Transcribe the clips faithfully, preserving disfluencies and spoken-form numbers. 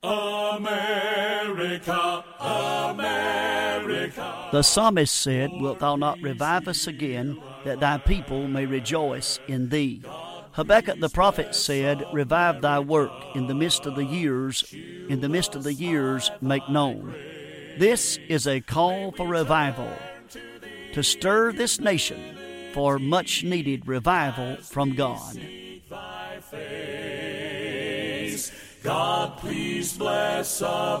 America, America. The psalmist said, "Wilt thou not revive us again, that thy people may rejoice in thee?" Habakkuk the prophet said, "Revive thy work in the midst of the years, in the midst of the years make known." This is a call for revival, to stir this nation for much needed revival from God. God, please bless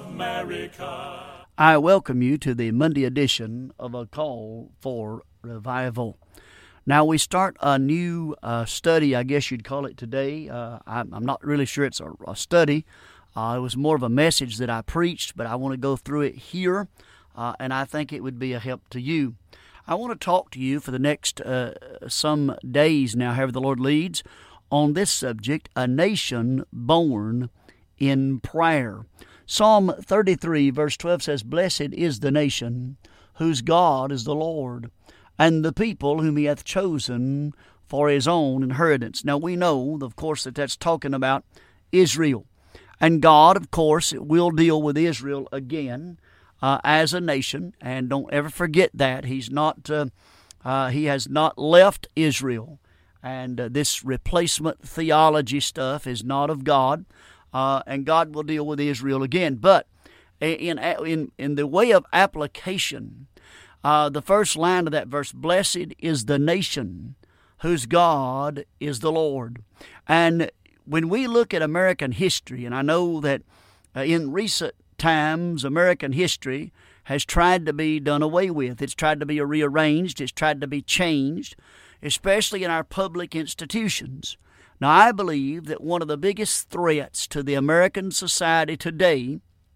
America. I welcome you to the Monday edition of A Call for Revival. Now, we start a new uh, study, I guess you'd call it today. Uh, I'm, I'm not really sure it's a, a study. Uh, it was more of a message that I preached, but I want to go through it here, uh, and I think it would be a help to you. I want to talk to you for the next uh, some days now, however the Lord leads, on this subject, a nation born in prayer. Psalm thirty-three, verse twelve says, "Blessed is the nation whose God is the Lord, and the people whom he hath chosen for his own inheritance." Now we know, of course, that that's talking about Israel. And God, of course, will deal with Israel again uh, as a nation. And don't ever forget that. He's not, uh, uh, he has not left Israel. And uh, this replacement theology stuff is not of God. Uh, and God will deal with Israel again. But in in in the way of application, uh, the first line of that verse, "Blessed is the nation whose God is the Lord." And when we look at American history, and I know that uh, in recent times, American history has tried to be done away with. It's tried to be rearranged. It's tried to be changed, especially in our public institutions. Now, I believe that one of the biggest threats to the American society today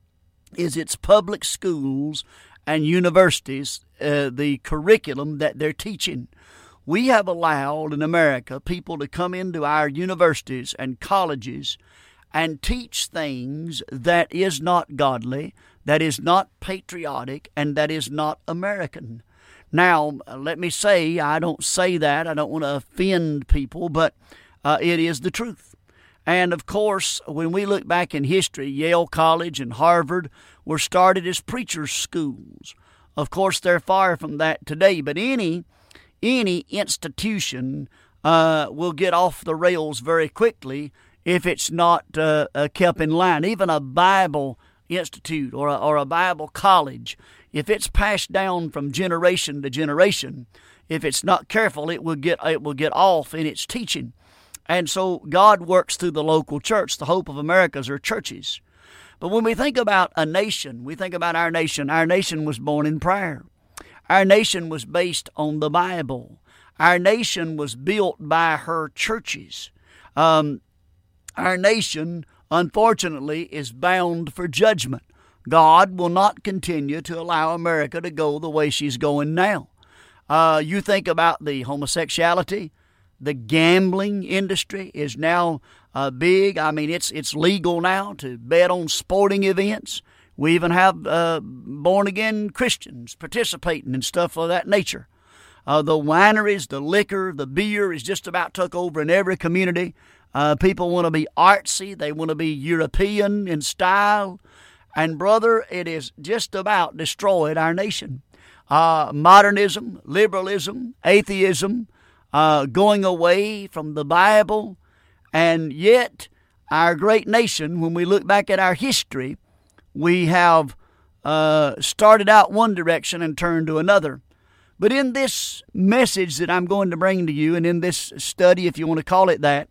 is its public schools and universities, uh, the curriculum that they're teaching. We have allowed in America people to come into our universities and colleges and teach things that is not godly, that is not patriotic, and that is not American. Now, let me say, I don't say that, I don't want to offend people, but Uh, it is the truth. And, of course, when we look back in history, Yale College and Harvard were started as preachers' schools. Of course, they're far from that today, but any any institution uh, will get off the rails very quickly if it's not uh, uh, kept in line. Even a Bible institute or a, or a Bible college, if it's passed down from generation to generation, if it's not careful, it will get it will get off in its teaching. And so God works through the local church. The hope of Americas are churches. But when we think about a nation, we think about our nation. Our nation was born in prayer. Our nation was based on the Bible. Our nation was built by her churches. Um, our nation, unfortunately, is bound for judgment. God will not continue to allow America to go the way she's going now. Uh, you think about the homosexuality. The gambling industry is now uh, big. I mean, it's it's legal now to bet on sporting events. We even have uh, born-again Christians participating in stuff of that nature. Uh, the wineries, the liquor, the beer is just about took over in every community. Uh, people want to be artsy. They want to be European in style. And, brother, it has just about destroyed our nation. Uh, modernism, liberalism, atheism, Uh, going away from the Bible, and yet our great nation, when we look back at our history, we have uh, started out one direction and turned to another. But in this message that I'm going to bring to you, and in this study, if you want to call it that,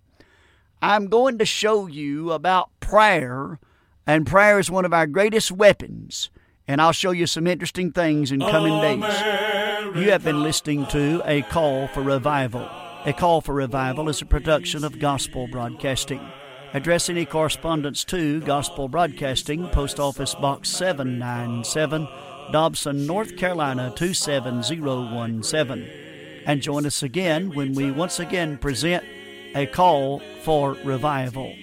I'm going to show you about prayer, and prayer is one of our greatest weapons, and I'll show you some interesting things in coming days. You have been listening to A Call for Revival. A Call for Revival is a production of Gospel Broadcasting. Address any correspondence to Gospel Broadcasting, Post Office Box seven ninety-seven, Dobson, North Carolina two seven zero one seven. And join us again when we once again present A Call for Revival.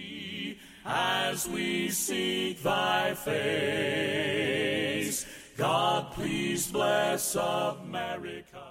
As we seek thy face, God, please bless America.